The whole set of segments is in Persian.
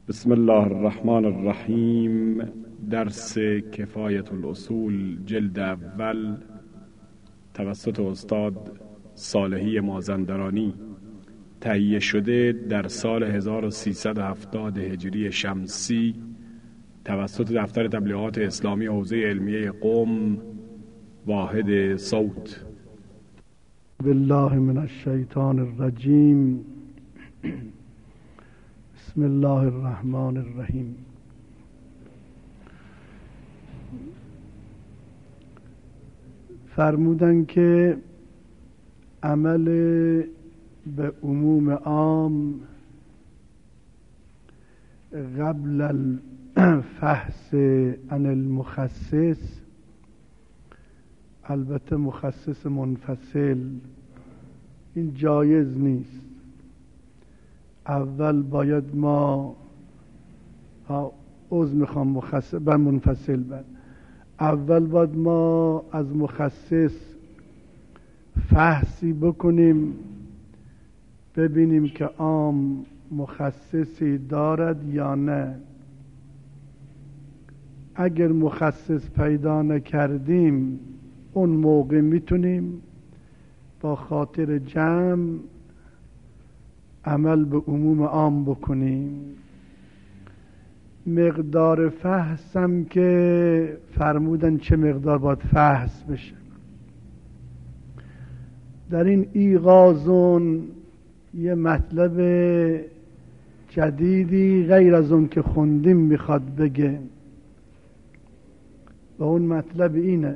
بسم الله الرحمن الرحیم. درس کفایت الاصول جلد اول توسط استاد صالحی مازندرانی، تهیه شده در سال 1370 هجری شمسی توسط دفتر تبلیغات اسلامی حوزه علمیه قم، واحد صوت. بالله من الشیطان الرجیم. بسم الله الرحمن الرحیم. فرمودن که عمل به عموم عام قبل الفحص عن المخصص، البته مخصص منفصل، این جایز نیست. اول باید ما مخصص بر منفصل بر اول باید ما از مخصص فحصی بکنیم، ببینیم که عام مخصصی دارد یا نه. اگر مخصص پیدا نکردیم اون موقع میتونیم با خاطر جمع عمل به عموم عام بکنیم. مقدار فحصم که فرمودن چه مقدار باید فحص بشه. در این ایغازون یه مطلب جدیدی غیر از اون که خوندیم میخواد بگه و اون مطلب اینه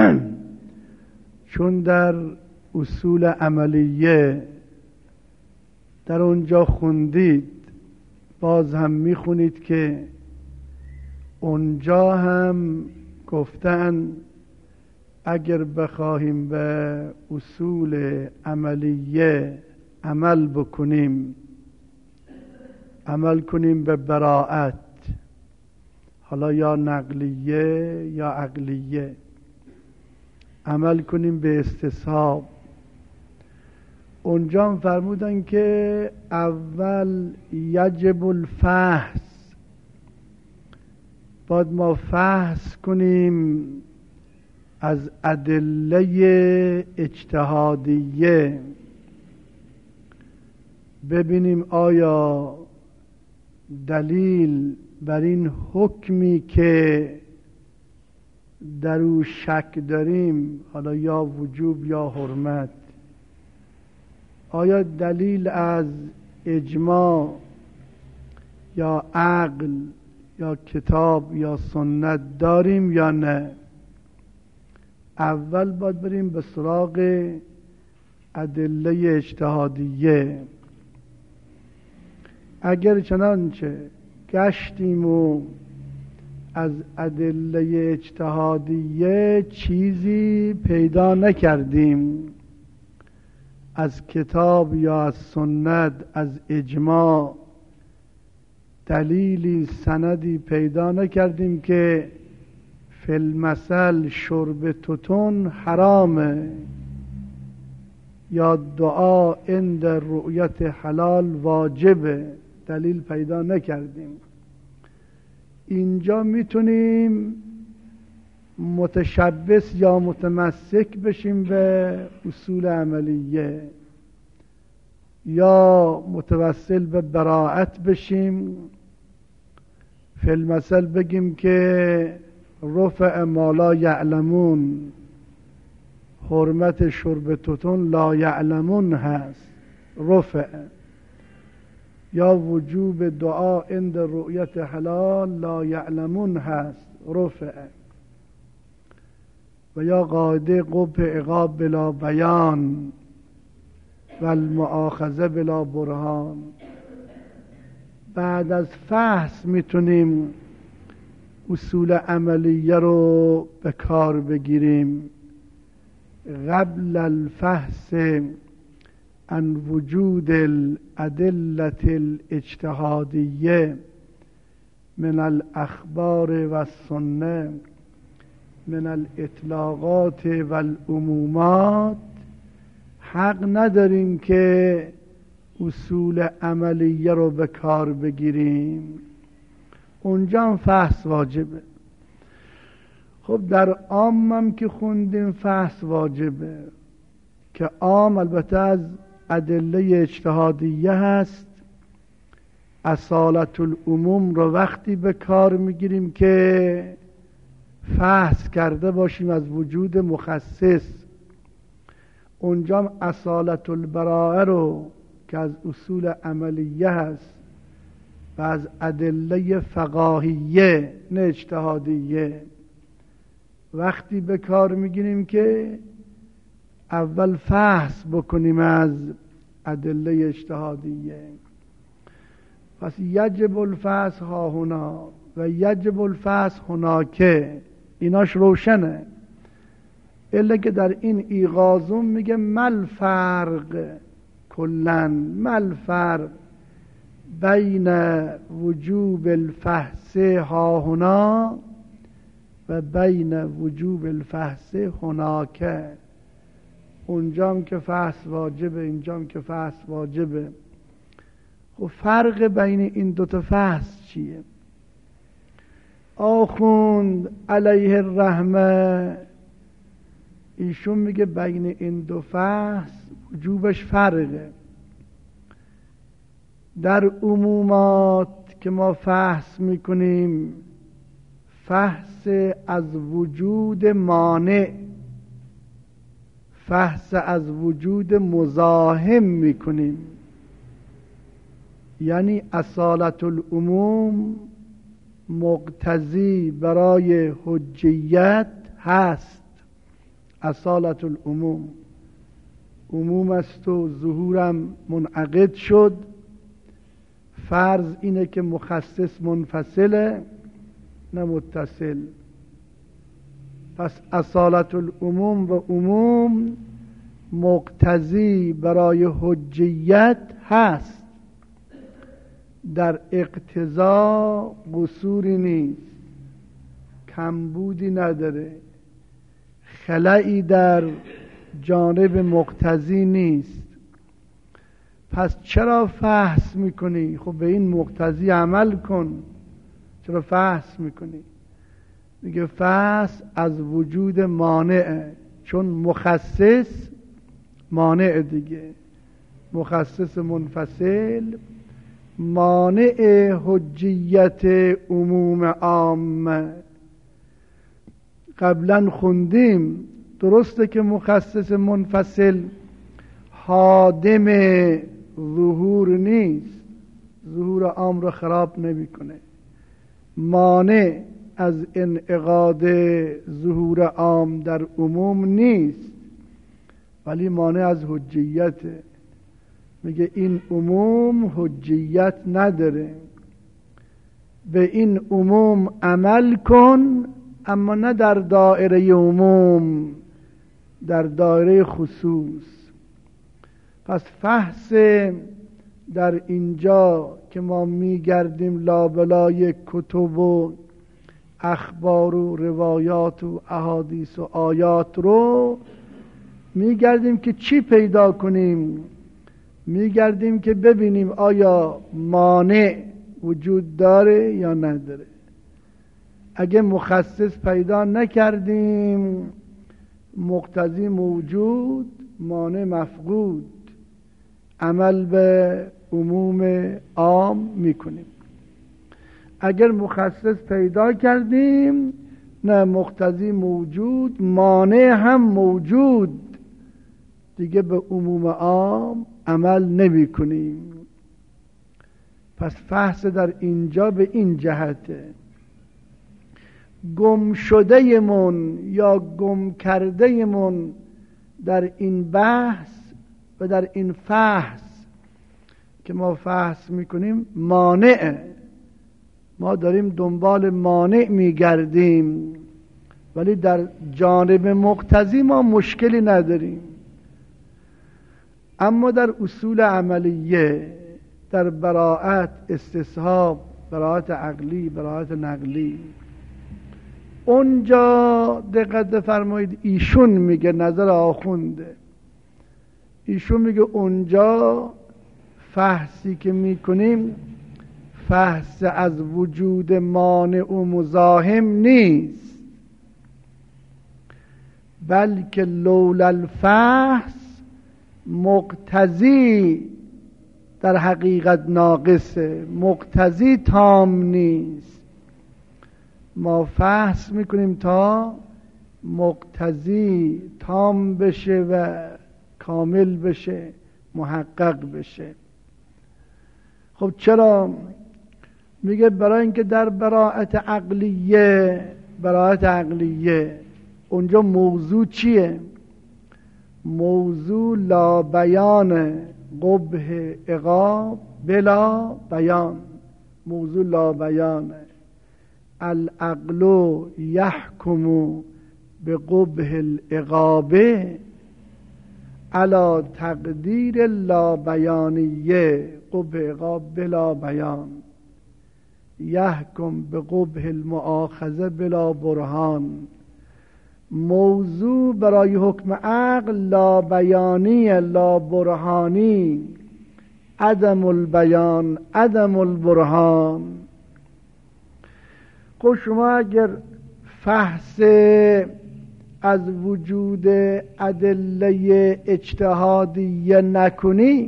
چون در اصول عملیه در اونجا خوندید، باز هم میخونید که اونجا هم گفتن اگر بخواهیم به اصول عملیه عمل بکنیم، عمل کنیم به براءت، حالا یا نقلیه یا عقلیه، عمل کنیم به استصحاب. اونجا هم فرمودن که اول یجب الفحص، باید ما فحص کنیم از ادله اجتهادیه، ببینیم آیا دلیل بر این حکمی که در او شک داریم، حالا یا وجوب یا حرمت، آیا دلیل از اجماع یا عقل یا کتاب یا سنت داریم یا نه. اول باید بریم به سراغ ادله اجتهادیه. اگر چنانچه گشتیم و از ادله اجتهادیه چیزی پیدا نکردیم، از کتاب یا از سنت، از اجماع دلیلی سندی پیدا نکردیم که فی المثل شرب توتون حرامه یا دعا عند رؤیت حلال واجبه، دلیل پیدا نکردیم، اینجا میتونیم متشبث یا متمسک بشیم به اصول عملیه یا متوسل به براءت بشیم. فی المثل بگیم که رفع ما لا یعلمون، حرمت شرب توتون لا یعلمون هست، رفع، یا وجوب دعا عند رؤیت حلال لا یعلمون هست، رفع، و یا قاعده قبح عقاب بلا بیان و المؤاخذه بلا برهان. بعد از فحص میتونیم اصول عملیه رو به کار بگیریم. قبل الفحص عن وجود الادله الاجتهادیه من الاخبار و السنه من الاطلاقات و العمومات، حق نداریم که اصول عملیه رو به کار بگیریم. اونجا هم فحص واجبه. خب در عام هم که خوندیم فحص واجبه، که عام البته از ادله اجتهادیه هست. اصالت العموم رو وقتی به کار میگیریم که فحص کرده باشیم از وجود مخصص. اونجا هم اصالت البراءه رو که از اصول عملیه هست و از ادله فقاهیه نه اجتهادیه وقتی به کار میگیریم که اول فحص بکنیم از ادله اجتهادیه. پس یجب الفحص ها هنا و یجب الفحص هناکه، ایناش روشنه. الا که در این ایغازون میگه مل فرق کلن، مل فرق بین وجوب الفحص ها هنا و بین وجوب الفحص هناکه. اونجام که فحص واجبه، اینجام که فحص واجبه. خب فرق بین این دوتا فحص چیه؟ آخوند علیه الرحمه ایشون میگه بین این دو فحص وجوبش فرقه. در عمومات که ما فحص میکنیم فحص از وجود مانع، فحص از وجود مزاحم میکنیم. یعنی اصالت العموم مقتضی برای حجیت هست. اصالت العموم عموم است و ظهورم منعقد شد. فرض اینه که مخصص منفصله نه متصل. پس اصالت العموم و عموم مقتضی برای حجیت هست. در اقتضا قصوری نیست، کمبودی نداره، خلایی در جانب مقتضی نیست. پس چرا فحص میکنی؟ خب به این مقتضی عمل کن. چرا فحص میکنی؟ میگه فحص از وجود مانعه، چون مخصص مانع دیگه، مخصص منفصل مانع حجیت عموم عام. قبلا خوندیم درسته که مخصص منفصل حادم ظهور نیست، ظهور عام رو خراب نمیکنه، مانع از انعقاد ظهور عام در عموم نیست، ولی مانع از حجیته. میگه این عموم حجیت نداره، به این عموم عمل کن، اما نه در دایره عموم، در دایره خصوص. پس فحص در اینجا که ما میگردیم لابلای کتب و اخبار و روایات و احادیث و آیات رو میگردیم که چی پیدا کنیم؟ میگردیم که ببینیم آیا مانع وجود داره یا نداره. اگه مخصص پیدا نکردیم مقتضی موجود، مانع مفقود، عمل به عموم عام میکنیم. اگر مخصص پیدا کردیم نه مقتضی موجود، مانع هم موجود، دیگه به عموم عام عمل نمی کنیم. پس فحص در اینجا به این جهته. گم شده من یا گم کرده من در این بحث و در این فحص که ما فحص میکنیم مانعه. ما داریم دنبال مانع میگردیم، ولی در جانب مقتضی ما مشکلی نداریم. اما در اصول عملیه، در براءت، استصحاب، براءت عقلی، براءت نقلی، اونجا دقت فرمایید ایشون میگه، نظر آخونده، ایشون میگه اونجا فحصی که میکنیم فحص از وجود مانع و مزاحم نیست، بلکه لولا الفحص مقتضی در حقیقت ناقصه، مقتضی تام نیست. ما فحص میکنیم تا مقتضی تام بشه و کامل بشه، محقق بشه. خب چرا؟ میگه برای اینکه در براءت عقلیه اونجا موضوع چیه؟ موضوع لا بیان قبح عقاب بلا بیان، موضوع لا بیانه. العقل یحکم به قبح العقاب علی تقدیر لا بیانیه، قبح عقاب بلا بیان. یحکم به قبح المؤاخذه بلا برهان. موضوع برای حکم عقل لا بیانی، لا برهانی، عدم البیان، عدم البرهان. خب شما اگر فحص از وجود ادله اجتهادیه نکنی،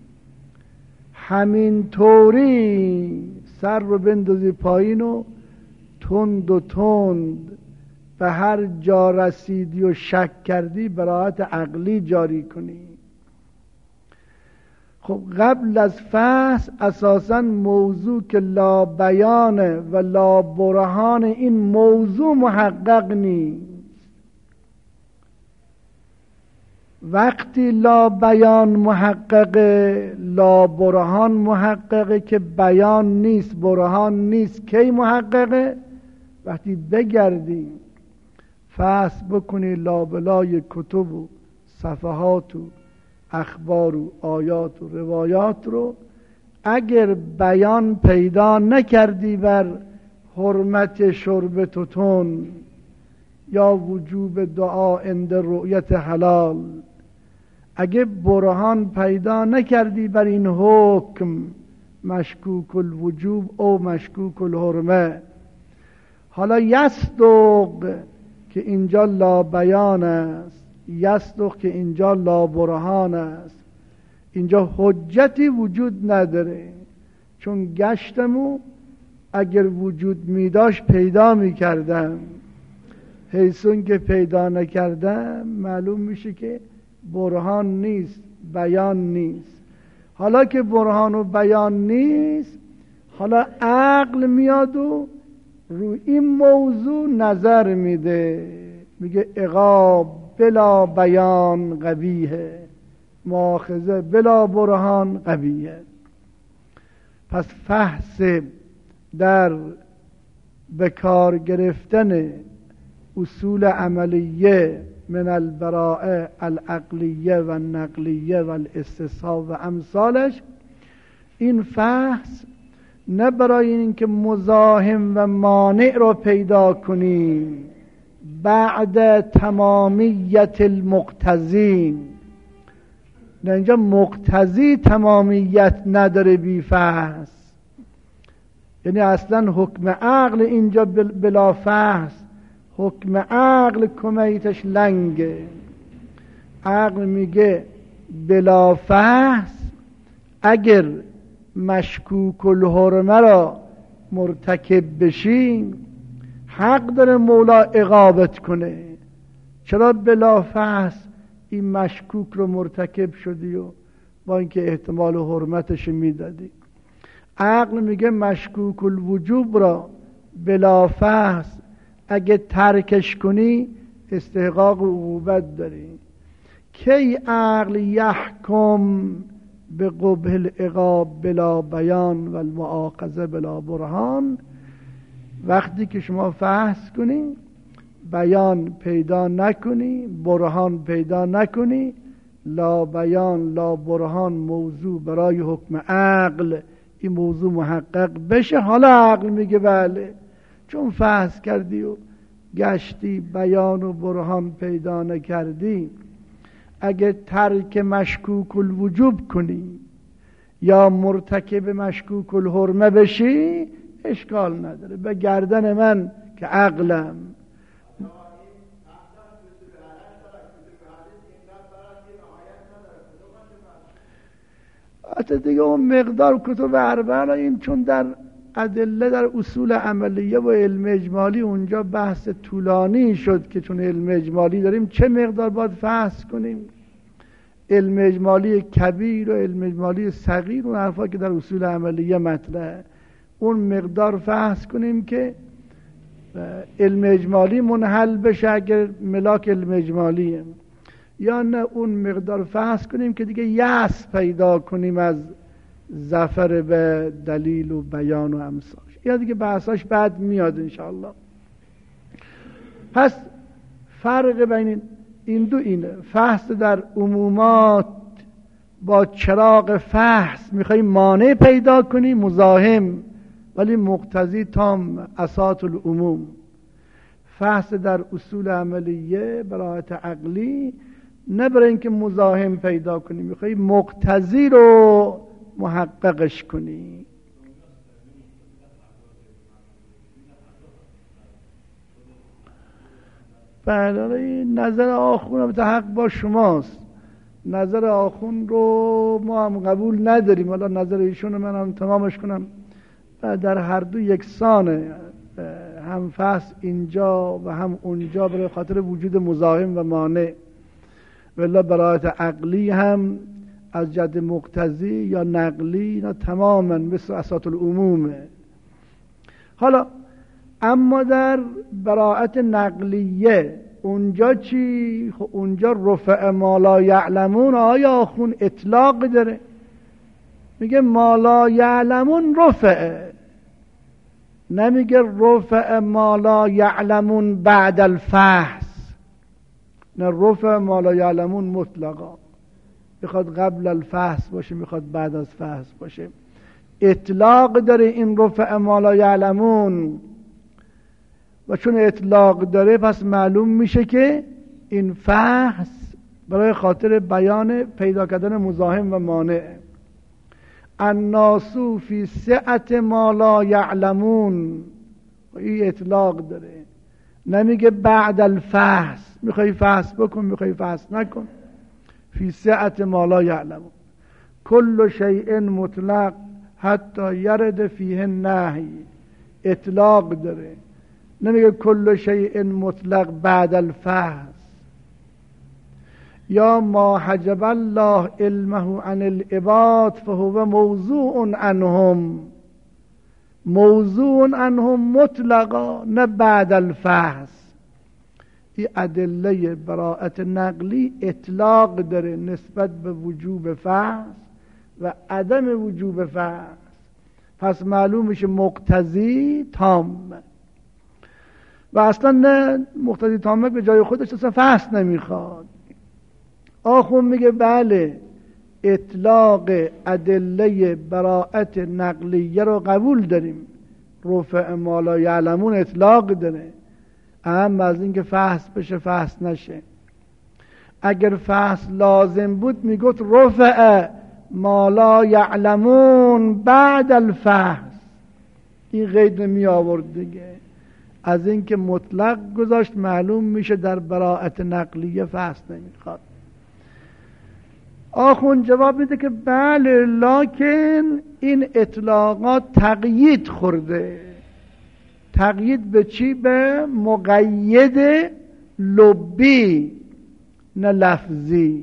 همین طوری سر رو بندازی پایین و تند و تند به هر جا رسیدی و شک کردی براءت عقلی جاری کنی. خب قبل از فحص اساساً موضوع که لا بیانه و لا برهان، این موضوع محقق نیست. وقتی لا بیان محققه، لا برهان محققه که بیان نیست، برهان نیست. کی محققه؟ وقتی بگردی فحص بکنی لابلای کتب و صفحات و اخبار و آیات و روایات رو، اگر بیان پیدا نکردی بر حرمت شرب توتون یا وجوب دعا عند رؤیت حلال، اگه برهان پیدا نکردی بر این حکم مشکوک الوجوب او مشکوک الحرمه، حالا یصدق که اینجا لا بیان است، یصدق که اینجا لا برهان است، اینجا حجتی وجود نداره. چون گشتمو اگر وجود میداشت پیدا میکردم، حیثون که پیدا نکردم معلوم میشه که برهان نیست، بیان نیست. حالا که برهان و بیان نیست، حالا عقل میاد و روی این موضوع نظر میده، میگه عقاب بلا بیان قبیحه، مؤاخذه بلا برهان قبیحه. پس فحص در بکار گرفتن اصول عملیه من البراءه العقلیه و النقلیه و الاستصحاب و امثالش، این فحص نه برای اینکه مزاحم و مانع رو پیدا کنیم بعد تمامیت المقتضین، نه، اینجا مقتضی تمامیت نداره بی فحص، یعنی اصلا حکم عقل اینجا بلا فحص، حکم عقل کمیتش لنگه. عقل میگه بلا فحص اگر مشکوک الحرمه را مرتکب بشی حق داره مولا عقابت کنه. چرا بلا فحص این مشکوک رو مرتکب شدی و با اینکه احتمال حرمتش میدادی؟ عقل میگه مشکوک الوجوب را بلا فحص اگه ترکش کنی استحقاق عقوبت داری. کی عقل یحکم به قبح العقاب بلا بیان و المؤاخذه بلا برهان؟ وقتی که شما فحص کنی، بیان پیدا نکنی، برهان پیدا نکنی، لا بیان لا برهان موضوع برای حکم عقل این موضوع محقق بشه. حالا عقل میگه بله، چون فحص کردی و گشتی بیان و برهان پیدا نکردی، اگه ترک مشکوک الوجوب کنی، یا مرتکب مشکوک الحرمه بشی اشکال نداره. به گردن من که عقلم. حتی دیگه اون مقدار کتب اربعه این چون در ادله در اصول عملیه و علم اجمالی اونجا بحث طولانی شد که چون علم اجمالی داریم چه مقدار باید فحص کنیم. علم اجمالی کبیر و علم اجمالی صغیر اون حرفا که در اصول عملیه مطرحه اون مقدار فحص کنیم که علم اجمالی منحل بشه اگر ملاک علم اجمالیه، یا نه اون مقدار فحص کنیم که دیگه یأس پیدا کنیم از ظفر به دلیل و بیان و امثالش. یا دیگه بحثاش بعد میاد انشاءالله. پس فرق بین این دو اینه: فحص در عمومات با چراغ فحص میخوایی مانع پیدا کنی مزاحم ولی مقتضی تام اساط العموم. فحص در اصول عملیه براحت عقلی نه برای اینکه مزاحم پیدا کنی، میخوایی مقتضی رو محققش کنی. بله، نظر آخون هم حق با شماست. نظر آخون رو ما هم قبول نداریم. حالا نظر ایشون من هم تمامش کنم. در هر دو یکسانه، هم فحص اینجا و هم اونجا برای خاطر وجود مزاحم و مانع. ولی برایت عقلی هم از جد مقتضی یا نقلی اینا تماما مثل اساط العمومه. حالا اما در براءت نقلیه اونجا چی؟ خب اونجا رفع ما لا یعلمون. آیا آخون اطلاق داره؟ میگه ما لا یعلمون رفعه، نمیگه رفع ما لا یعلمون بعد الفحص. نه، رفع ما لا یعلمون مطلقا، میخواد قبل الفحص باشه میخواد بعد از فحص باشه. اطلاق داره این رفع ما لا یعلمون و چون اطلاق داره پس معلوم میشه که این فحص برای خاطر بیان پیدا کردن مزاحم و مانع. الناس فی سعت ما لا یعلمون، این اطلاق داره، نمیگه بعد الفحص. میخوای فحص بکن میخوای فحص نکن. فی سعت ما لا یعلمون. کل شیء مطلق حتی یرد فیه النهی. اطلاق داره، نمیگه کل شیء مطلق بعد الفحص. یا ما حجب الله علمه عن العباد فهو موضوع عنهم. موضوع عنهم مطلقا، نه بعد الفحص. این ادله براءت نقلی اطلاق داره نسبت به وجوب فحص و عدم وجوب فحص. پس معلوم میشه مقتضی تام. و اصلا نه، مقتضی تامه به جای خودش اصلا فحص نمیخواد. آخون میگه بله، اطلاق ادله براءت نقلیه رو قبول داریم. رفع ما لا یعلمون اطلاق داره، اهم از این که فحص بشه فحص نشه. اگر فحص لازم بود میگفت رفع ما لا یعلمون بعد الفحص. این قید نمی آورد دیگه. از این که مطلق گذاشت معلوم میشه در براءت نقلیه فحص نمیخواد. آخون جواب میده که بله، لکن این اطلاقات تقیید خورده. تقیید به چی؟ به مقید لبی نه لفظی.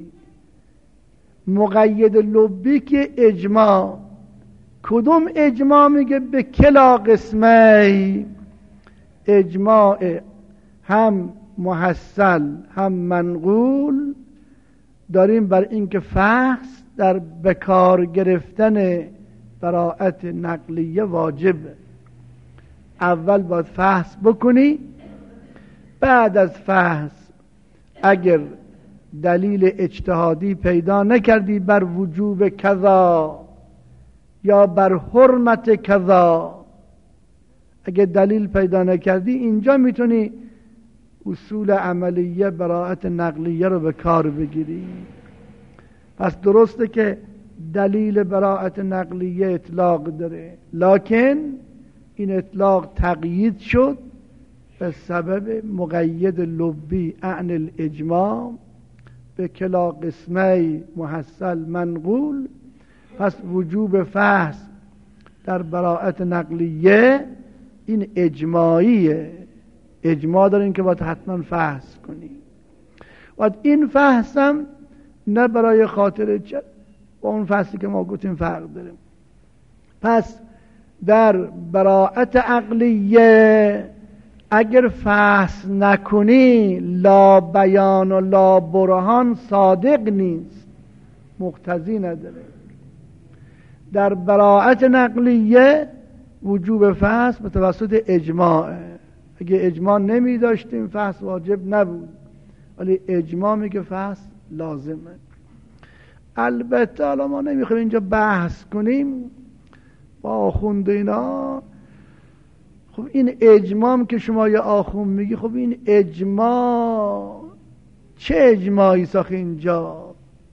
مقید لبی که اجماع. کدوم اجماع؟ میگه به کلا قسمه. اجماع هم محصل هم منقول داریم بر اینکه فحص در بکار گرفتن براءت نقلیه واجبه. اول باید فحص بکنی، بعد از فحص اگر دلیل اجتهادی پیدا نکردی بر وجوب کذا یا بر حرمت کذا، اگر دلیل پیدا نکردی اینجا میتونی اصول عملیه براءت نقلیه رو به کار بگیری. پس درسته که دلیل براءت نقلیه اطلاق داره، لکن این اطلاق تقیید شد به سبب مقید لبی عن الاجماع به کلا قسمه محصل منقول. پس وجوب فحص در براءت نقلیه این اجماعیه، اجماع داریم که باید حتما فحص کنیم. و این فحص هم نه برای خاطر چه با اون فحصی که ما گفتیم فرق داره. پس در براءت عقلیه اگر فحص نکنی لا بیان و لا برهان صادق نیست، مقتضی نداره. در براءت نقلیه وجوب فحص به توسط اجماعه. اگه اجماع نمی داشتیم فحص واجب نبود، ولی اجماع میگه فحص لازمه. البته حالا ما نمیخوایم اینجا بحث کنیم با آخوند اینا. خب این اجماع که شما یا آخوند میگی، خب این اجماع چه اجماعی ساخت اینجا؟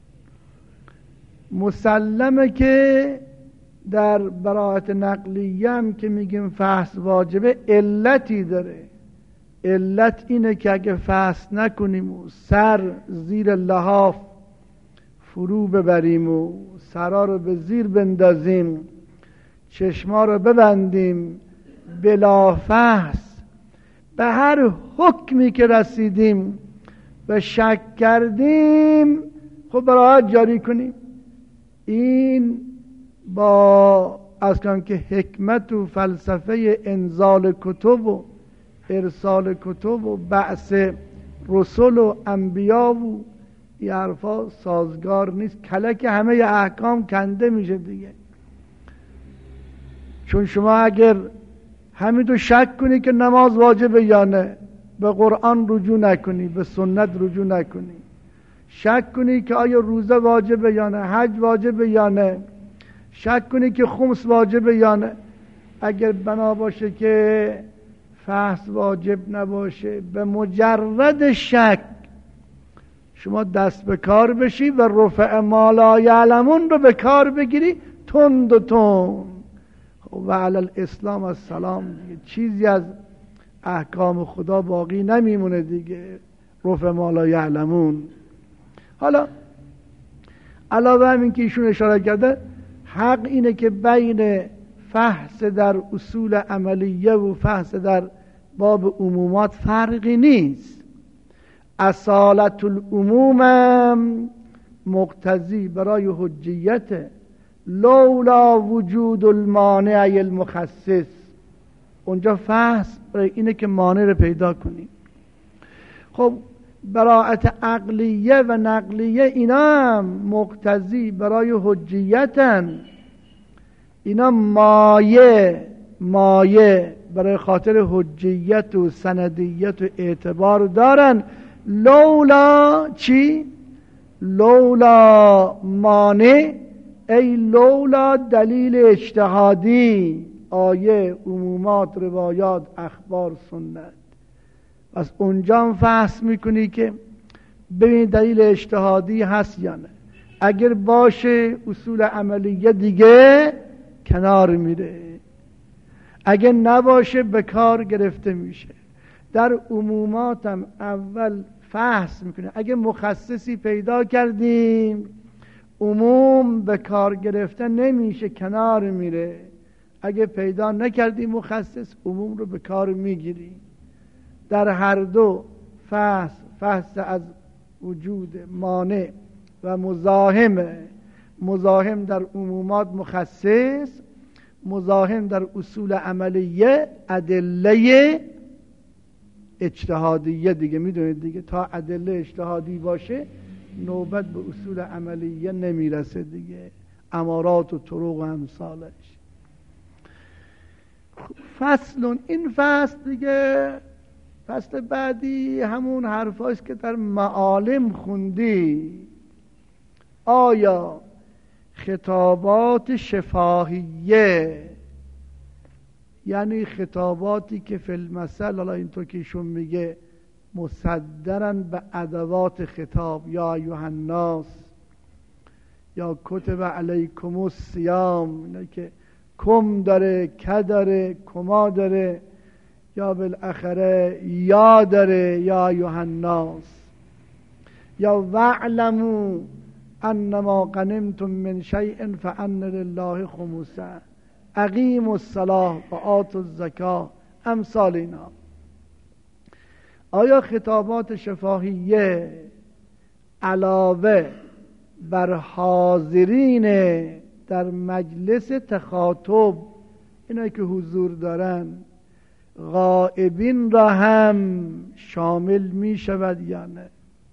مسلمه که در براءت نقلیه هم که میگیم فحص واجبه علتی داره. علت اینه که اگه فحص نکنیم و سر زیر لحاف فرو ببریم و سرا رو به زیر بندازیم، چشما رو ببندیم، بلا فحص به هر حکمی که رسیدیم و شک کردیم خب براءت جاری کنیم. این با از که حکمت و فلسفه انزال کتب و ارسال کتب و بعث رسول و انبیا و این حرفا سازگار نیست. کلک همه احکام کنده میشه دیگه. چون شما اگر همین شک کنی که نماز واجبه یا نه، به قرآن رجوع نکنی، به سنت رجوع نکنی، شک کنی که آیا روزه واجبه یا نه، حج واجبه یا نه، شک کنی که خمس واجبه یا نه، اگر بنا باشه که فحص واجب نباشه، به مجرد شک شما دست به کار بشی و رفع ما لا یعلمون رو به کار بگیری تند و تند. و علی الاسلام السلام دیگه چیزی از احکام خدا باقی نمیمونه دیگه، رفع ما لا یعلمون. حالا علاوه همین که ایشون اشاره کرده، حق اینه که بین فحص در اصول عملیه و فحص در باب عمومات فرقی نیست. اصالت العموم مقتضی برای حجیت، لولا وجود المانع المخصص. اونجا فحص برای اینه که مانع رو پیدا کنیم. خب براءت عقلیه و نقلیه اینا هم مقتضی برای حجیتن. اینا مایه برای خاطر حجیت و سندیت و اعتبار دارن. لولا چی؟ لولا مانع، ای لولا دلیل اجتهادی، آیه، عمومات، روایات، اخبار، سنت. پس اونجا هم فحص میکنی که ببین دلیل اجتهادی هست یا نه. اگر باشه اصول عملیه دیگه کنار میره، اگر نباشه به کار گرفته میشه. در عمومات هم اول فحص میکنه. اگر مخصصی پیدا کردیم عموم به کار گرفته نمیشه، کنار میره. اگه پیدا نکردیم مخصص، عموم رو به کار میگیریم. در هر دو فحص از وجود مانع و مزاحم در عمومات مخصص، مزاحم در اصول عملیه ادله اجتهادیه دیگه. میدونید دیگه تا ادله اجتهادی باشه نوبت به اصول عملیه نمیرسه دیگه، امارات و طرق و امثالش. فصل، این فصل دیگه، فصل بعدی همون حرفاست که در معالم خوندی. آیا خطابات شفاهیه، یعنی خطاباتی که فی المثل، حالا اینطور که ایشون میگه مصدرن به ادوات خطاب، یا ایها الناس، یا کتب علیکم الصیام، اینا که کم داره، که داره، کما داره، یا بالاخره یا داره، یا ایها الناس، یا واعلموا انما غنمتم من شیء فان لله خمسه اقیموا الصلاة و آتوا الزکاة، امثال اینا. آیا خطابات شفاهیه علاوه بر حاضرین در مجلس تخاطب، اینایی که حضور دارن، غائبین را هم شامل می شود یا نه؟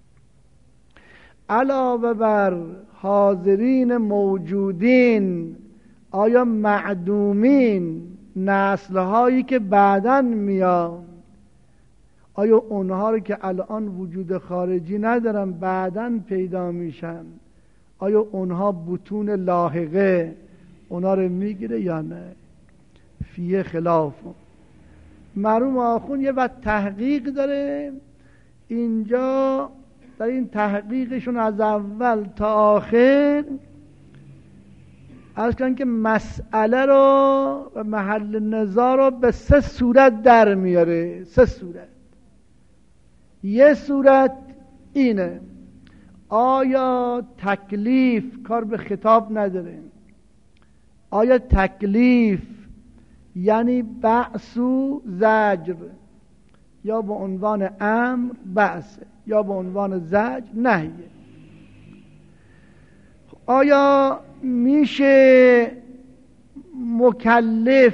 علاوه بر حاضرین موجودین، آیا معدومین، نسل‌هایی که بعداً میان، آیا اونها رو که الان وجود خارجی ندارن بعداً پیدا میشن، آیا اونها بطون لاحقه اونها رو میگیره یا نه؟ فیه خلاف. مرحوم آخوند یه وقت تحقیق داره اینجا، در این تحقیقشون از اول تا آخر از کن که مسئله رو و محل نزاع رو به 3 صورت در میاره. 3 صورت. یه صورت اینه: آیا تکلیف کار به خطاب نداره؟ آیا تکلیف یعنی بعث و زجر، یا به عنوان امر بعثه، یا به عنوان زجر نهیه؟ آیا میشه مکلف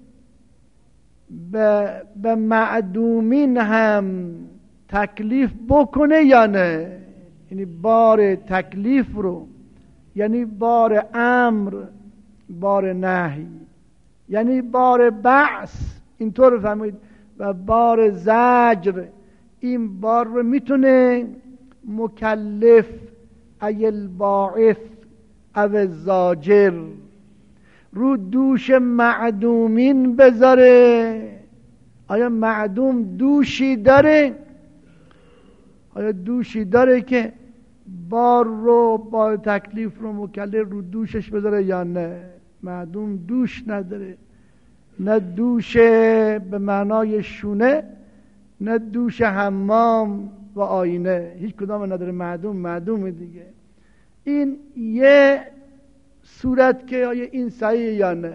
به معدومین هم تکلیف بکنه یا نه؟ یعنی بار تکلیف رو، یعنی بار امر، بار نهی، یعنی بار بعث، اینطور فهمید، و بار زجر، این بار رو میتونه مکلف ای الباعث او الزاجر رو دوش معدومین بذاره؟ آیا معدوم دوشی داره؟ آیا دوشی داره که بار تکلیف رو مکلف رو دوشش بذاره یا نه؟ معدوم دوش نداره، نه دوش به معنای شونه، نه دوش حمام و آینه، هیچ کدام نداره. معدوم دیگه. این یه صورت که آیا این صحیح یا نه.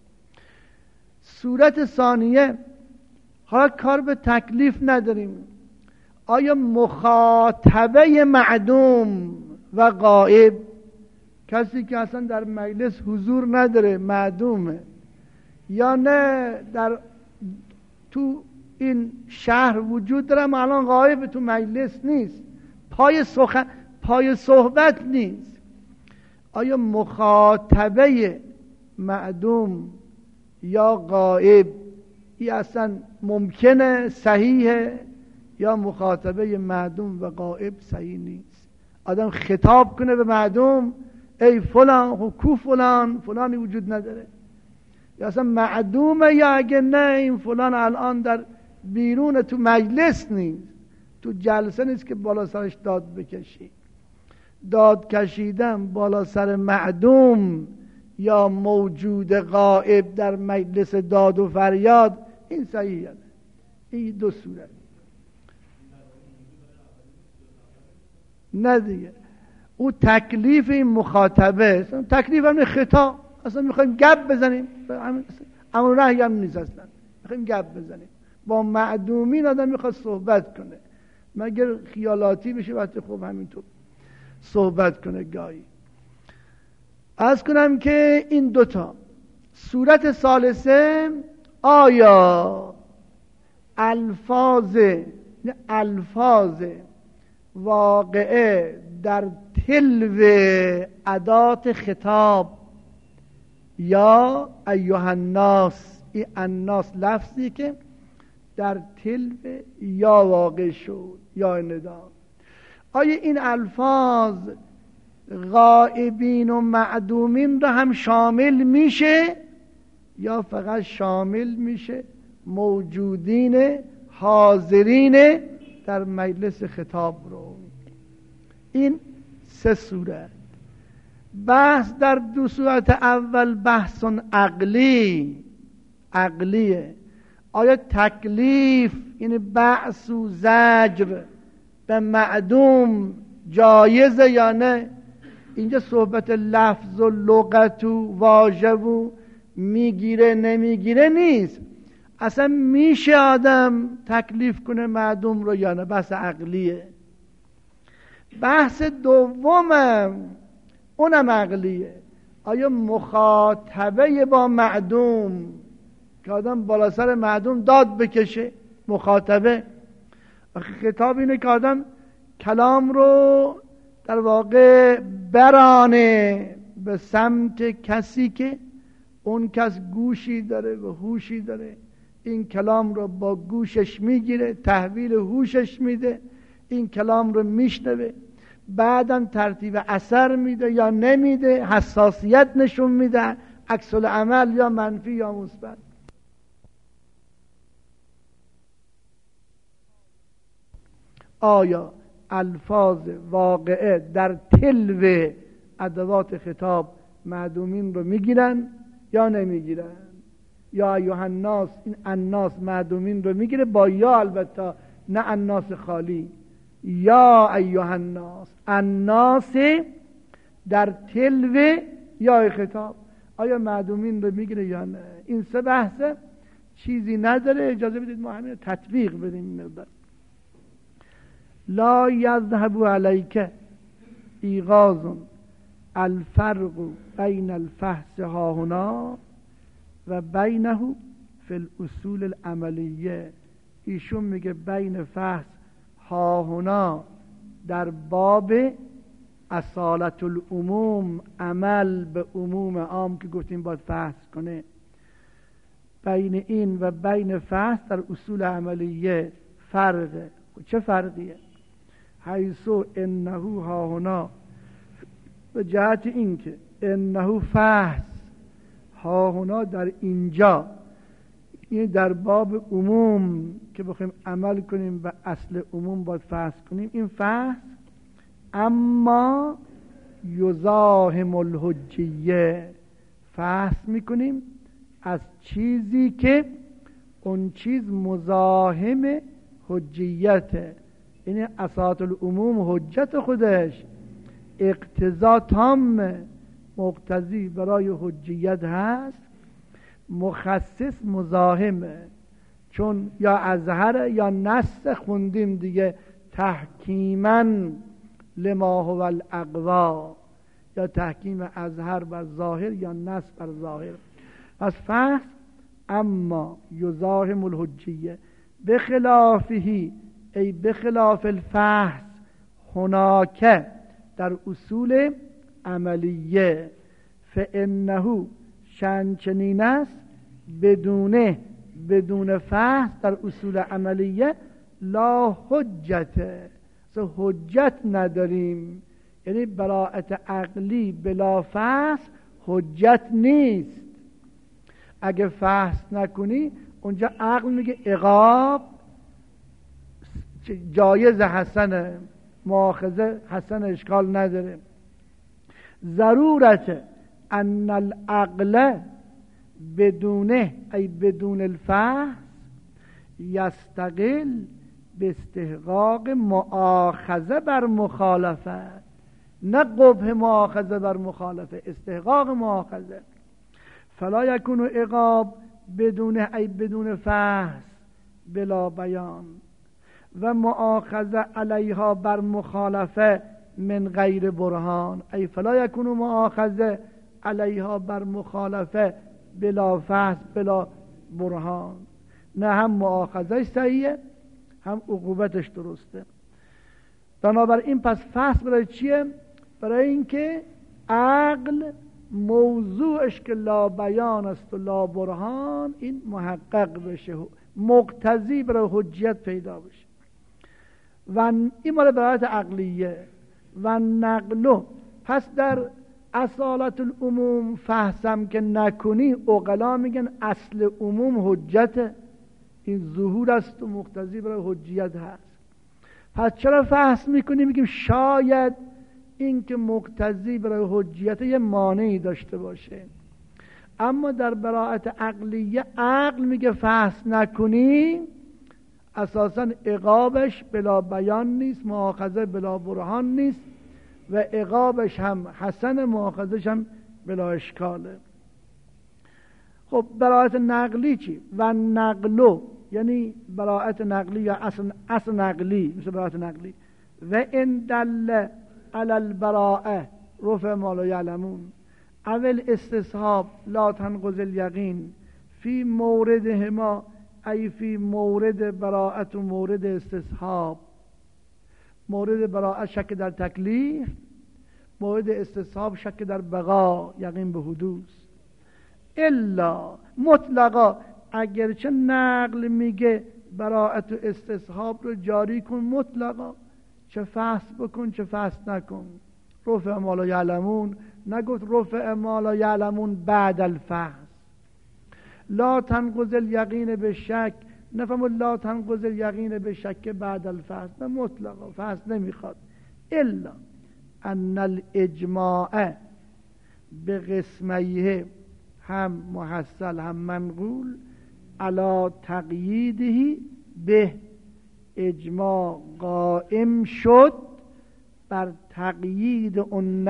صورت ثانیه، حالا کار به تکلیف نداریم، آیا مخاطبه معدوم و غائب، کسی که اصلا در مجلس حضور نداره، معدومه، یا نه در تو این شهر وجود داره اما الان غائب، تو مجلس نیست، پای صحبت نیست، آیا مخاطبه معدوم یا غائب این اصلا ممکنه، صحیحه، یا مخاطبه معدوم و غائب صحیح نیست؟ آدم خطاب کنه به معدوم ای فلان، کو فلان، فلانی وجود نداره، یا اصلا معدومه، یا اگه نه این فلان الان در بیرون، تو مجلس نیست، تو جلسه نیست که بالا سرش داد بکشی. داد کشیدن بالا سر معدوم یا موجود غائب در مجلس داد و فریاد، این صحیحه. این 2 صورت. نه دیگه، او تکلیف این مخاطبه، تکلیف هم خطاب، اصلا میخوایم گپ بزنیم، امر نهی هم نیست، اصلا میخوایم گپ بزنیم. با معدومین آدم میخواد صحبت کنه، مگر خیالاتی بشه وقتی خوب همینطور صحبت کنه گاهی. عرض کنم که این 2 تا صورت ثالثه، آیا الفاظ واقعه در تلو ادات خطاب، یا ایها الناس، این الناس لفظی که در تلو یا واقع شد یا ندا، آیا این الفاظ غائبین و معدومین را هم شامل میشه، یا فقط شامل میشه موجودین حاضرین در مجلس خطاب رو؟ این 3 صورت. بحث در دو صورت اول بحث عقلیه. آیا تکلیف یعنی بعث و زجر به معدوم جایزه یا نه؟ اینجا صحبت لفظ و لغت و واژه و میگیره نمیگیره نیست، اصلا میشه آدم تکلیف کنه معدوم رو یا نه، بحث عقلیه. بحث دومم اونم عقلیه، آیا مخاطبه با معدوم که آدم بالا سر معدوم داد بکشه، مخاطبه خطاب اینه که آدم کلام رو در واقع برانه به سمت کسی که اون کس گوشی داره و هوشی داره، این کلام رو با گوشش میگیره، تحویل هوشش میده، این کلام رو میشنوه، بعداً ترتیب اثر میده یا نمیده، حساسیت نشون میده، عکس العمل یا منفی یا مثبت. آیا الفاظ واقعه در تلو ادوات خطاب معدومین رو میگیرن یا نمیگیرن؟ یا ایها الناس، این الناس معدومین رو میگیره با یا، البته نه الناس خالی. یا ایها الناس، الناس در تلو یا خطاب، آیا معدومین رو میگیره یا نه؟ این سه بحثه، چیزی نداره. اجازه بدید ما همین تطبیق بدیم. لا یذهب علیک ایغاز الفرق بین الفحص هاهنا و بینه فی الاصول العملیه. ایشون میگه بین فحص هاهنا در باب اصالت العموم، عمل به عموم عام که گفتیم باید فحص کنه، بین این و بین فحص در اصول عملیه فرقه. چه فرقیه؟ حیثو انه هاهنا، به جهت این که انه فحص هاهنا در اینجا، این در باب عموم که بخوایم عمل کنیم و اصل عموم باید فحص کنیم، این فحص اما یزاحم الحجیه، فحص میکنیم از چیزی که اون چیز مزاحم حجیته، یعنی اساس العموم حجت خودش اقتضا تام مقتضی برای حجیت هست، مخصص مزاحمه، چون یا ازهر یا نص خوندیم دیگه، تحکیما لما هو الاقوا، یا تحکیم ازهر بر ظاهر یا نص بر ظاهر. پس فحص اما یزاحم الحجیه بخلافه، ای بخلاف الفحص هناک در اصول عملیه، فانه شنچنین است بدون فحص در اصول عملیه لا حجته، حجت نداریم، یعنی براءت عقلی بلا فحص حجت نیست. اگه فحص نکنی اونجا عقل میگه عقاب جایز حسنه، مؤاخذه حسن، اشکال نداره. ضرورت ان العقل بدونه ای بدون الفحص یستقل به استحقاق مؤاخذه بر مخالفت، نه قبح مؤاخذه بر مخالفه، استحقاق مؤاخذه. فلا یکون عقاب بدونه ای بدون فحص بلا بیان و مؤاخذه علیها بر مخالفه من غیر برهان، ای فلا یکون مؤاخذه علیها بر مخالفه بلا فحص بلا برهان، نه هم مؤاخذه صحیحه هم عقوبتش درسته. بنابراین پس فحص برای چیه؟ برای اینکه عقل موضوعش که لا بیان است و لا برهان، این محقق بشه، مقتضی برای حجیت پیدا بشه. و این مال برایت عقلیه. و نقلو، پس در اصالت العموم فحصم که نکنی، عقلا میگن اصل عموم حجته، این ظهور است و مقتضی برای حجیت هست. پس چرا فحص میکنی؟ میگیم شاید این که مقتضی برای حجیت یه مانعی داشته باشه. اما در براءت عقلیه عقل میگه فحص نکنی، اساساً عقابش بلا بیان نیست، مؤاخذه بلا برهان نیست و عقابش هم حسن، مؤاخذش هم بلا اشکاله. خب براءت نقلی چی؟ و نقلو یعنی براءت نقلی یا اصل نقلی، مثل براءت نقلی. و ان دل علی البراءه رفع ما لا یعلمون اول استصحاب لا تنقض الیقین فی موردهما، ای فی مورد براءت و مورد استصحاب. مورد براءت شک در تکلیف، مورد استصحاب شک در بقا، یقین به حدوث. الا مطلقا، اگرچه نقل میگه براءت و استصحاب رو جاری کن مطلقا، چه فحص بکن چه فحص نکن. رفع ما لا یعلمون نگفت رفع ما لا یعلمون بعد الفحص. لا تنقض الیقین به شک نفهم لا تنقض الیقین به شک بعد الفحص، نه مطلقا فحص نمیخواد. الا ان الاجماع به قسمیه، هم محصل هم منقول، علی تقییده به، اجماع قائم شد بر تقیید اون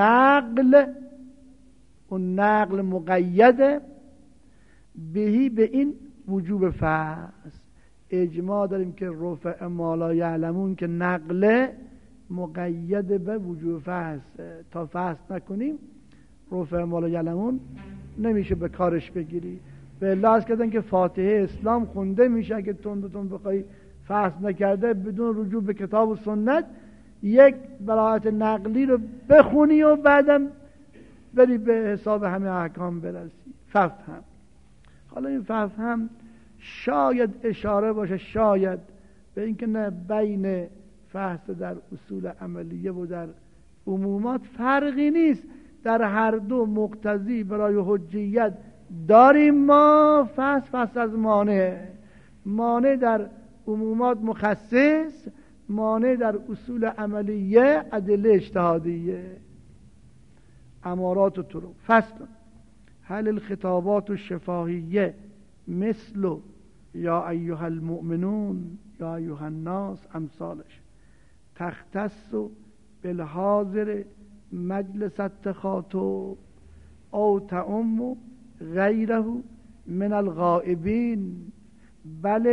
نقل مقید بهی، به این وجوب فحص. اجماع داریم که رفع ما لا یعلمون که نقل مقید به وجوب فحص، تا فحص نکنیم رفع ما لا یعلمون نمیشه به کارش بگیری. به لحاظ کردن که فاتحه اسلام خونده میشه، اگه تون بخوای فحص نکرده بدون رجوع به کتاب و سنت یک براءت نقلی رو بخونی و بعدم بری به حساب همه احکام برسی. ففهم، حالا این ففهم شاید اشاره باشه شاید به اینکه نه بین فحص در اصول عملیه و در عمومات فرقی نیست، در هر دو مقتضی برای حجیت داریم ما. فحص از مانع در عمومات مخصص، مانع در اصول عملیه ادله اجتهادیه. امارات و طرق. فصل هل الخطابات الشفاهیه مثل یا ایها المؤمنون یا ایها الناس امثالش تختص بالحاضر مجلس التخاطب او تعم غیره من الغائبین بل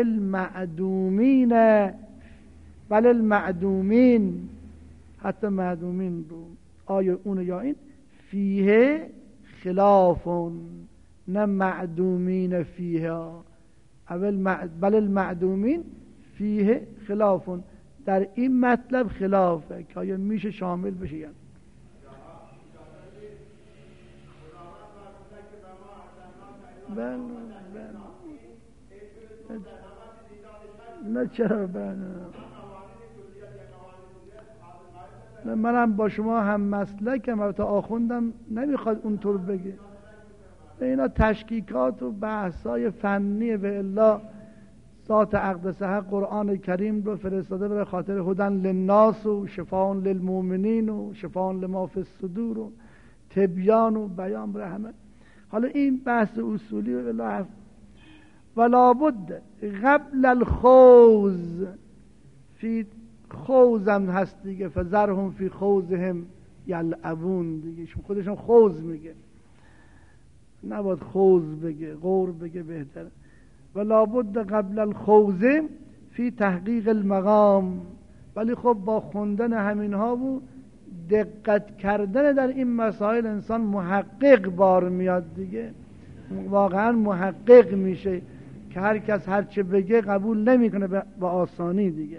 المعدومین حتی معدومین رو آیا اون یا این فیه خلافون، نه معدومین فیه. بل المعدومین فیه خلافون، در این مطلب خلافه که آیا میشه شامل بشه یا بله نه چرا نه منم با شما هم مسلکم، البته آخوندم نمیخواد اونطور بگه. اینا تشکیکات و بحثای فنیه، و الا ذات اقدسها قرآن کریم رو فرستاده برای خاطر هدن للناس و شفاء للمؤمنین و شفاء لما فی الصدور و تبیان و بیان برای همه. حالا این بحث اصولی ولا بد قبل الخوض فی خوضم هست دیگه، فذرهم فی خوضهم یلعبون دیگه، خودشون خوض میگه، نباید خوض بگه، غور بگه بهتره. ولا بد قبل الخوض فی تحقیق المقام. ولی خب با خوندن همین ها و دقت کردن در این مسائل انسان محقق بار میاد دیگه، واقعا محقق میشه که هر کس هر چه بگه قبول نمیکنه با آسانی دیگه.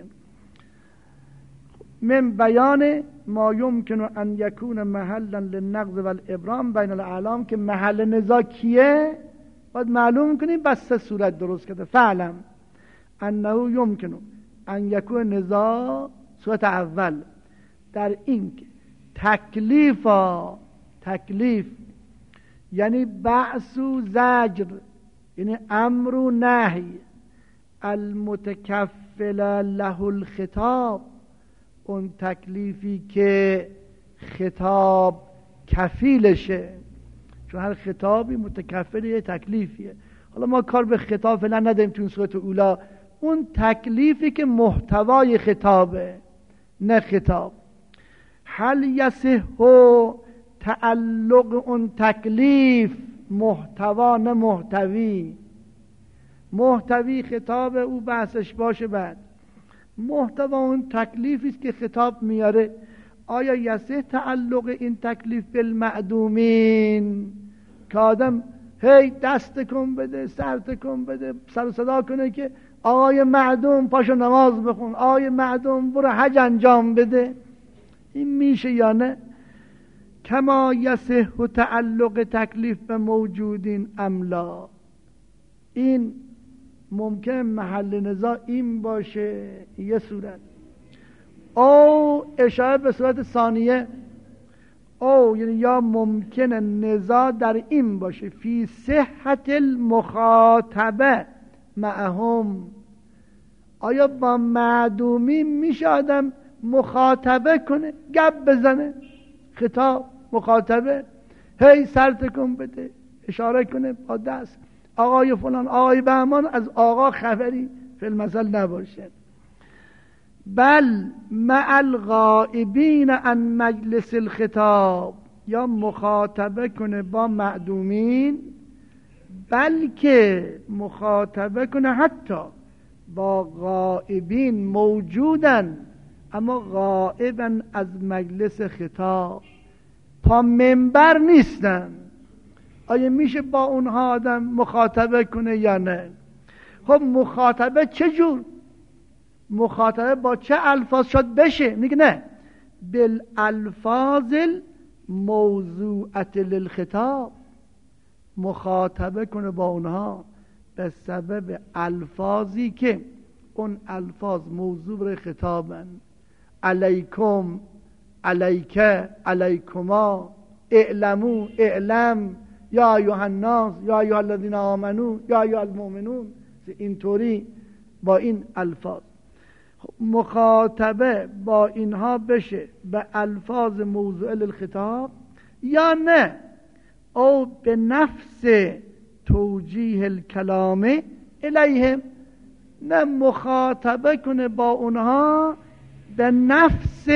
من بیان ما یمکن ان یکون محلا للنقض والابرام بین الاعلام، که محل نزاع کیه باید معلوم کنیم. بس سه صورت درست کرده. فعلم انه یمکن ان یکون نزاع، صورت اول در این که تکلیف یعنی بعث و زجر، یعنی امر و نهی، المتکفل له الخطاب، اون تکلیفی که خطاب کفیلشه، چون هر خطابی متکفل یه تکلیفیه. حالا ما کار به خطاب فعلا نداریم تو این صورت اولا، اون تکلیفی که محتوای خطابه نه خطاب. هل یصح تعلق اون تکلیف محتوا نه محتوی؟ محتوی خطاب او بحثش باشه، بعد محتوا اون تکلیفی است که خطاب میاره. آیا یصح تعلق این تکلیف بالمعدومین که آدم هی دست کن بده، سر تکون بده، سر صدا کنه که آقای معدوم پاشو نماز بخون، آقای معدوم برو حج انجام بده؟ این میشه یا نه؟ کما یصح تعلق تکلیف به موجودین املا. این ممکن محل نزاع این باشه یه صورت، او اشاره به صورت ثانیه، او یعنی یا ممکن نزاع در این باشه فی صحت المخاطبه معهم. آیا با معدومی میشه آدم مخاطبه کنه، گپ بزنه؟ خطاب مخاطبه، هی سر تکون بده، اشاره کنه با دست، آقای فلان، آقای بهمان، از آقا خبری فی المثل نباشه. بل مع الغائبین عن مجلس الخطاب، یا مخاطبه کنه با معدومین، بلکه مخاطبه کنه حتی با غائبین موجودن اما غائبن از مجلس خطاب، پا منبر نیستن. آیا میشه با اونها آدم مخاطبه کنه یا نه؟ خب مخاطبه چجور؟ مخاطبه با چه الفاظ شد بشه؟ میگه نه، بالالفاظ الموضوعه للخطاب. مخاطبه کنه با اونها به سبب الفاظی که اون الفاظ موضوع برای خطابن. علیکم، علیکه، علیکما، اعلمو، اعلم، یا ایها الناس، یا ایها الذین آمنو، یا ایها المؤمنون. اینطوری با این الفاظ مخاطبه با اینها بشه به الفاظ موضوع للخطاب، یا نه او به نفس توجیه الکلام الیهم، نه مخاطبه کنه با اونها به نفس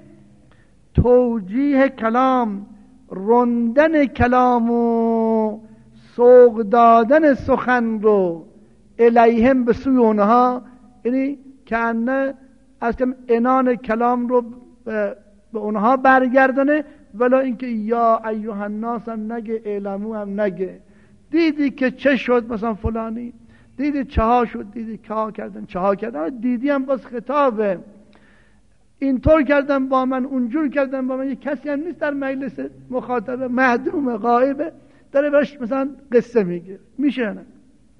توجیه کلام، رندن کلام و سوق دادن سخن رو الیهم به سوی اونها، یعنی که از کم انان کلام رو به اونها برگردانه، ولی اینکه یا ایها الناس هم نگه، اعلمو هم نگه. دیدی که چه شد مثلا فلانی، دیدی چه ها شد، دیدی که ها کردن، چه ها کردن، دیدی هم باز خطابه، اینطور کردن با من، اونجور کردن با من. یک کسی هم نیست در مجلس مخاطبه، معدوم، غایبه، داره برش مثلا قصه میگه، میشه نه؟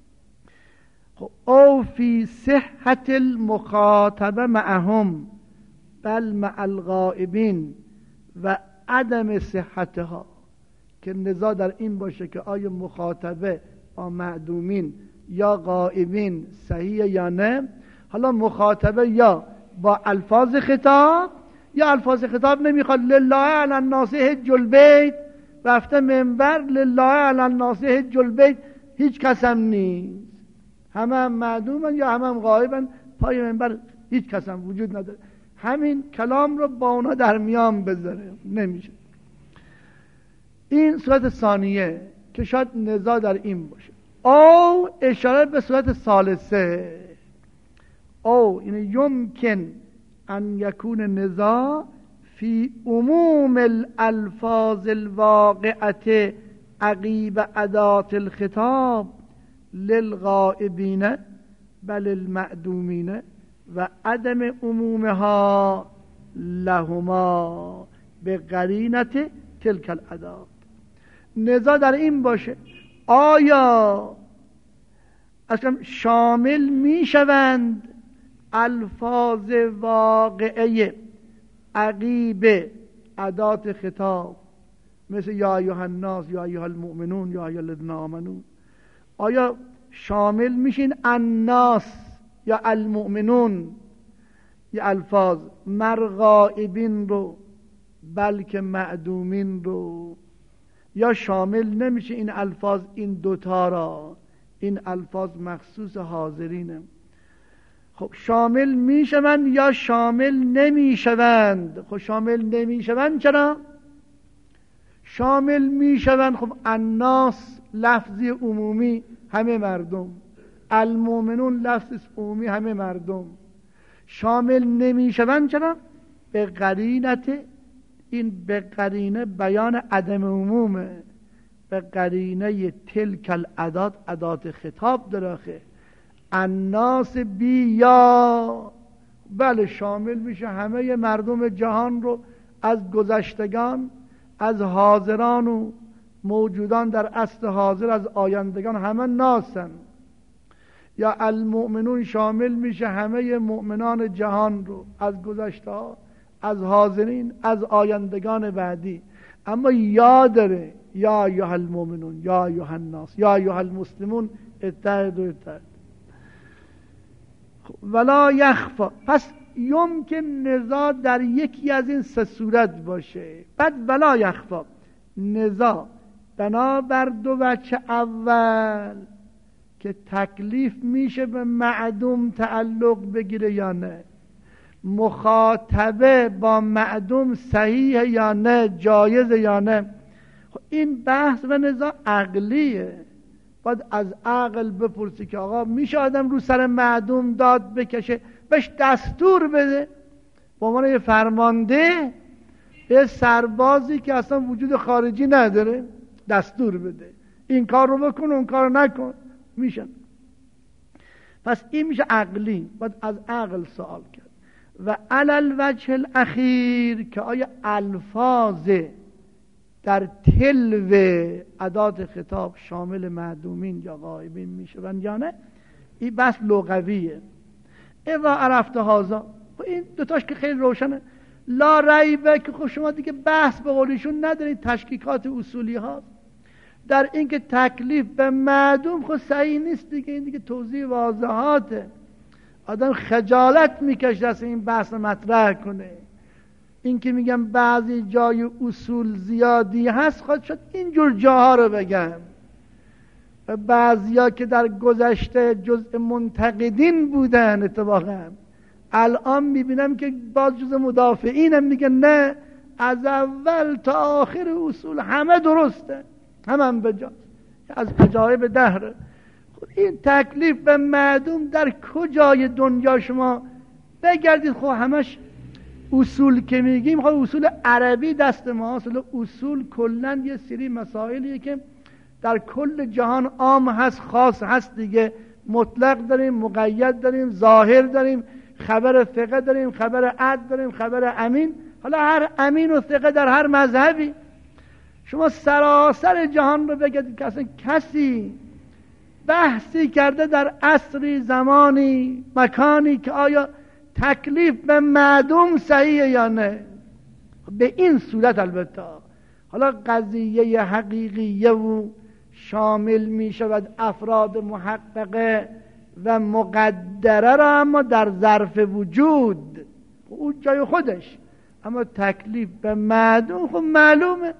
او فی صحت المخاطبه معهم بل مع الغائبین و عدم صحتها، که نزاع در این باشه که آیا مخاطبه با معدومین یا غائبین صحیح یا نه. حالا مخاطبه یا با الفاظ خطاب یا الفاظ خطاب نمیخواد، لله علی الناس حج البیت، رفته منبر لله علی الناس حج البیت، هیچ کس هم نیست، همه معدومن یا همه غایبن، پای منبر هیچ کس هم وجود نداره. همین کلام رو با اونا در میان بذاره، نمیشه. این صورت ثانیه که شاید نزاع در این باشه. او اشاره به صورت ثالثه، او یعنی یمکن ان یکون نزاع فی عموم الالفاظ الواقعه عقیب ادات الخطاب للغائبین بل المعدومین و عدم عمومها لهما به قرینت تلک الادات. نزاع در این باشه آیا اصلا شامل می شوند الفاظ واقعه عقیب ادات خطاب مثل یا ایها الناس، یا ایها المؤمنون، یا ایها الذین آمنو، آیا شامل میشین الناس یا المؤمنون، یا الفاظ مرغائبین رو بلکه معدومین رو، یا شامل نمیشه این الفاظ این دوتا را، این الفاظ مخصوص حاضرینه. خب شامل میشوند یا شامل نمیشوند؟ خب شامل نمیشوند چرا؟ شامل میشوند خب الناس لفظی عمومی همه مردم، المؤمنون لفظ عمومی همه مردم. شامل نمیشوند چرا؟ به قرینت، این به قرینه بیان عدم عمومه، به قرینه تلک الادات، ادات خطاب دراخه الناس بی یا، بله شامل میشه همه مردم جهان رو، از گذشتگان، از حاضران و موجودان در عصر حاضر، از آیندگان، همه ناسن. یا المؤمنون شامل میشه همه مؤمنان جهان رو، از گذشته ها، از حاضرین، از آیندگان بعدی. اما یا داره، یا ایها المؤمنون، یا ایها الناس، یا ایها المسلمون اتحدوا. ولا یخفا، پس یمکن نزاع در یکی از این سه صورت باشه. بعد ولا یخفا، نزاع بنابر دو وجه اول که تکلیف میشه به معدوم تعلق بگیره یا نه، مخاطبه با معدوم صحیح یا نه، جایز یا نه. این بحث و نزاع عقلیه، باید از عقل بپرسی که آقا میشه آدم رو سر معدوم داد بکشه، بهش دستور بده به عنوان یه فرمانده، یه سربازی که اصلا وجود خارجی نداره دستور بده این کار رو بکن اون کار رو نکن، میشه. پس این میشه عقلی، باید از عقل سوال کرد. و علی الوجه الاخیر که آیا الفاظ در تلو ادات خطاب شامل معدومین یا غایبین میشوند یا نه، این بحث لغویه. اذا عرفت هذا، این دوتاش که خیلی روشنه. لا ریبه که خب شما دیگه بحث به قولیشون ندارید، تشکیکات اصولی ها در این که تکلیف به معدوم خود صحیح نیست دیگه، این دیگه توضیح واضحاته. آدم خجالت میکشه از این بحث مطرح کنه. این که میگم بعضی جای اصول زیادی هست، خود شد اینجور جاها رو بگم. بعضیا که در گذشته جزء منتقدین بودن، اتفاقا الان میبینم که باز جزء مدافعین هم میگن نه، از اول تا آخر اصول همه درسته، همه بجاست، از عجایب دهر. این تکلیف به معدوم در کجای دنیا شما بگردید، خب همش اصول که میگیم، خب اصول عربی دست ما هست. اصول کلن یه سری مسائلیه که در کل جهان عام هست، خاص هست دیگه. مطلق داریم، مقید داریم، ظاهر داریم، خبر ثقه داریم، خبر عدل داریم، خبر امین. حالا هر امین و ثقه در هر مذهبی، شما سراسر جهان رو بگید که اصلا کسی بحثی کرده در عصری، زمانی، مکانی که آیا تکلیف به معدوم صحیحه یا نه؟ به این صورت البته. حالا قضیه حقیقیه و شامل می شود افراد محققه و مقدره را، اما در ظرف وجود او جای خودش، اما تکلیف به معدوم خب معلومه.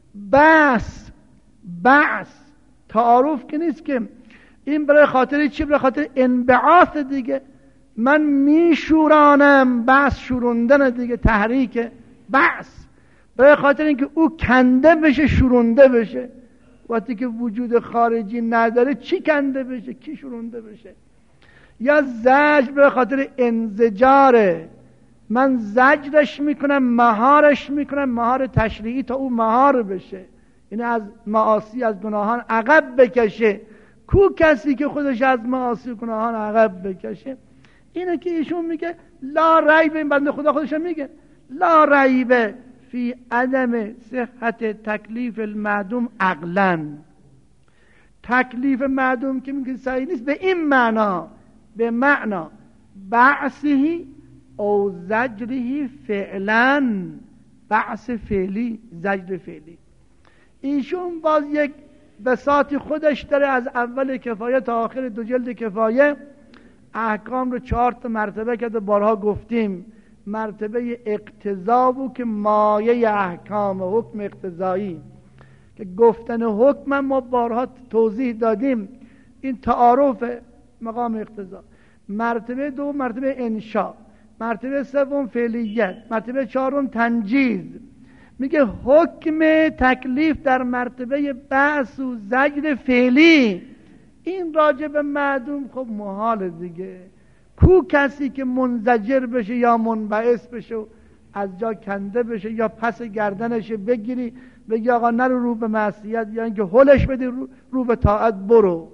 بحث تعارف که نیست که. این برای خاطر چی؟ برای خاطر انبعاث دیگه. من میشورانم، بحث شوروندن دیگه، تحریک بحث، برای خاطر اینکه او کنده بشه، شورونده بشه. وقتی که وجود خارجی نداره چی کنده بشه، کی شورونده بشه؟ یا زجر برای خاطر انزجاره، من زجرش میکنم، مهارش میکنم، مهار تشریعی تا او مهار بشه، این از معاصی، از گناهان عقب بکشه. کو کسی که خودش از معاصی و گناهان عقب بکشه؟ اینه که ایشون میگه لا ریب، این بنده خدا خودش میگه لا ریب فی عدم صحت تکلیف المعدوم عقلا. تکلیف معدوم که میگه صحیح نیست به این معنا، به معنا بعثه او زجره فعلا، بعث فعلی، زجر فعلی. ایشون باز یک بساطی خودش داره، از اول کفایه تا آخر 2 جلد کفایه احکام رو 4 مرتبه کرده. بارها گفتیم مرتبه اقتضا بود که مایه احکام حکم اقتضایی، که گفتن حکم ما بارها توضیح دادیم، این تعارف مقام اقتضا. مرتبه دو مرتبه انشاء، مرتبه سوم فعلیت، مرتبه چهارم تنجیز. میگه حکم تکلیف در مرتبه بعث و زجر فعلی، این راجع به معدوم خب محال دیگه. کو کسی که منزجر بشه یا منبعث بشه و از جا کنده بشه یا پس گردنش بگیری بگی آقا نرو رو به معصیت، یا اینکه هلش بدی رو به طاعت برو.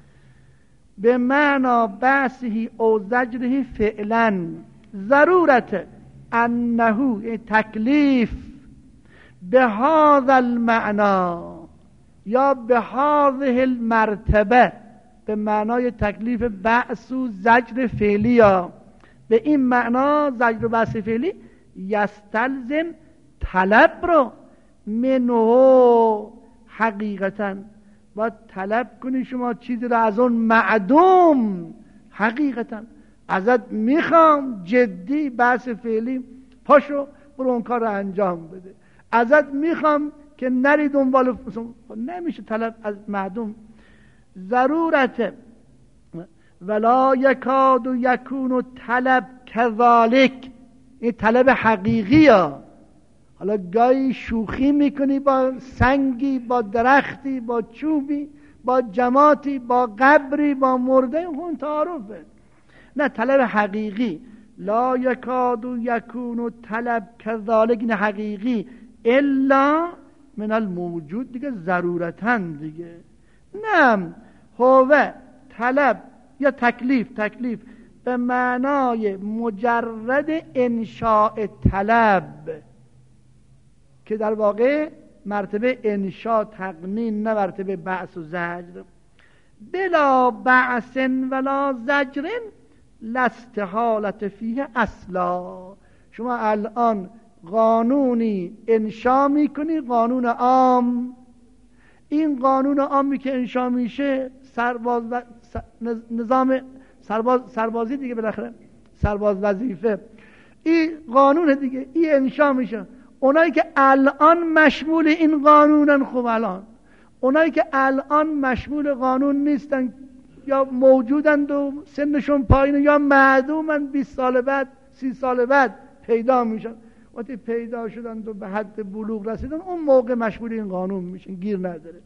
به معنا بعثه او زجره فعلا ضرورت انه تکلیف به هذا المعنا یا به هذه المرتبه، به معنای تکلیف بعث و زجر فعلی، یا به این معنا زجر و بعث فعلی، یستلزم طلب رو منه حقیقتا. باید طلب کنی شما چیزی رو از اون معدوم حقیقتا. ازت میخوام جدی بعث فعلی پاشو برو اون کار رو انجام بده. ازت میخوام که نری دنبال نمیشه طلب از معدوم. ضرورت ولا یکاد و یکون طلب کذالک، این طلب حقیقی ها. حالا گاهی شوخی میکنی با سنگی، با درختی، با چوبی، با جماعتی، با قبری، با مرده، اون تعارفه. نه، طلب حقیقی. لا یکاد و یکون طلب کذالک، این حقیقی، الا من الموجود دیگه، ضرورتاً دیگه. نه، هو طلب یا تکلیف به معنای مجرد انشاء طلب، که در واقع مرتبه انشاء تقنین، نه مرتبه بعث و زجر. بلا بعث ولا زجر لاستحالة فیه اصلا. شما الان قانونی انشاء میکنی، قانون عام. این قانون عامی که انشاء میشه، نظام سربازی دیگه، بالاخره سرباز وظیفه، این قانون دیگه، این انشاء میشه. اونایی که الان مشمول این قانونن، خب الان اونایی که الان مشمول قانون نیستن یا موجودند و سنشون پایینه یا معدومن، 20 سال بعد 30 سال بعد پیدا میشن. وقتی پیدا شدن و به حد بلوغ رسیدن، اون موقع مشمول این قانون میشن، گیر نداره.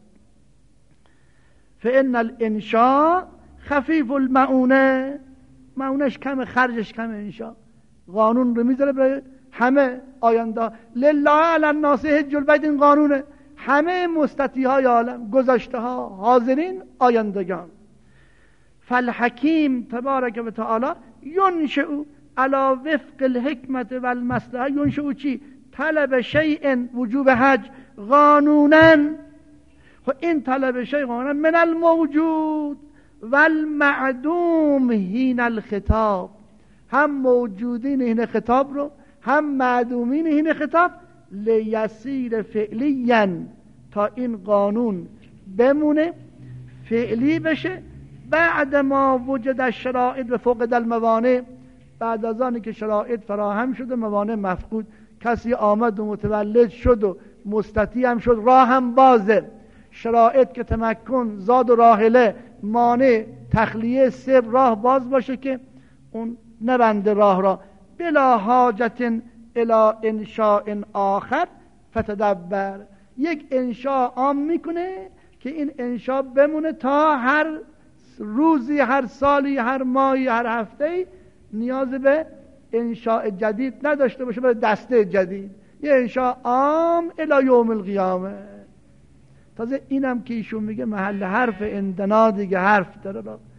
فإن الانشاء خفیف المعونه، معونش کم، خرجش کم. انشاء قانون رو میذاره برای همه آینده. لله علی الناس حج البیت، این قانونه. همه مستطیع های عالم، گذشته ها، حاضرین، آیندگان. فالحکیم تبارک و تعالی ینشئ علی وفق الحکمت و المصلحه. ینشئ چی؟ طلب شیء وجوب حج قانونا. خب این طلب شیء قانونا من الموجود و المعدوم حین الخطاب، هم موجودین حین خطاب رو، هم معدومین حین خطاب. لیسیر فعلیا، تا این قانون بمونه، فعلی بشه. بعد ما وجد الشرائط و فقد الموانع، بعد از آنی که شرایط فراهم شده، موانع مفقود، کسی آمد و متولد شد و مستطیع هم شد، راه هم بازه. شرایط که تمکن، زاد و راحله، مانع، تخلیه، سر، راه باز باشه که اون نبنده راه را. بلا حاجت الی انشاء آخر فتدبر، یک انشاء عام میکنه که این انشاء بمونه تا هر روزی، هر سالی، هر ماهی، هر هفته‌ای نیاز به انشاء جدید نداشته باشه برای دسته جدید. یه انشاء عام الی یوم القیامه. تازه اینم که ایشون میگه محل حرف اندنا دیگه، حرف داره.